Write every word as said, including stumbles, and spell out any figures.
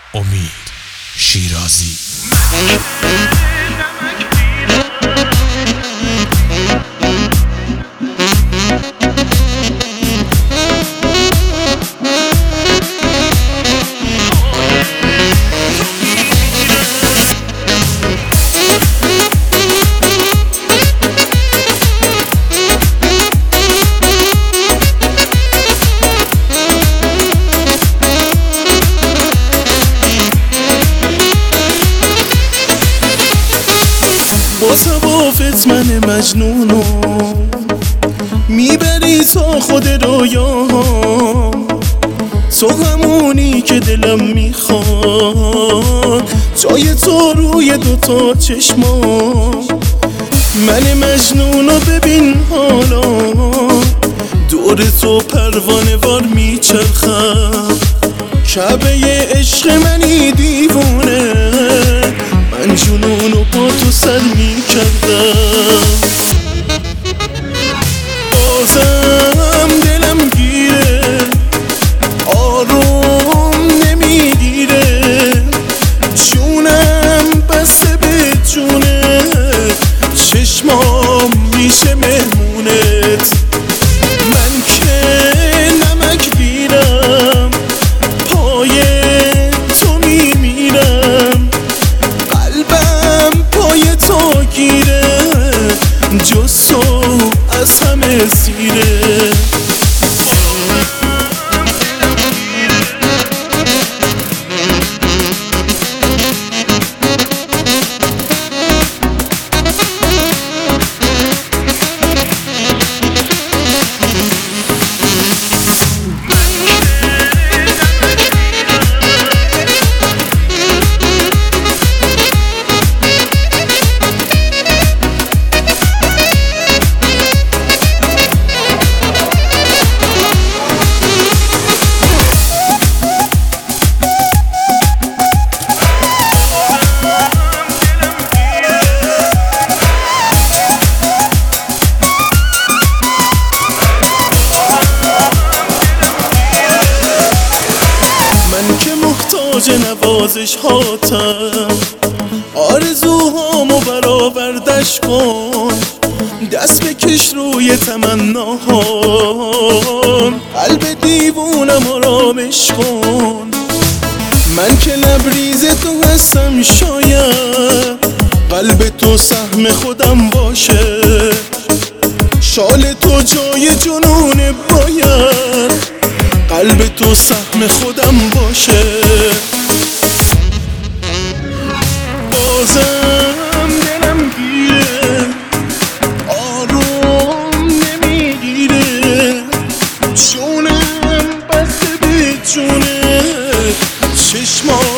امید شیرازی. با توافت من مجنونو میبری تا خود رویاهام، تو همونی که دلم میخواد، جای تو روی دوتا چشمام. من مجنونو ببین حالا دور تو پروانه وار میچرخم، کعبه عشق منی دیوونه، من جنونو با تو سر میکردم. بازم دلم گیره آروم نمیگیره، جونم بسته به جونه، چشمام میشه مهمونت. من که نمک گیرم پای تو میمیرم، قلبم پای تو گیره، جز تو از همه سیره. محتاج نوازش هاتم، آرزوهامو برآوردش کن، دست بکش روی تمناهام، قلب دیوونم آرامش کن. من که لبریز تو هستم، شاید قلب تو سهم خودم باشه، شال تو جای جنون باید قلب تو سهم خودم باشه. بازم دلم گیره آروم نمیگیره، جونم بسته به جونه، چشمام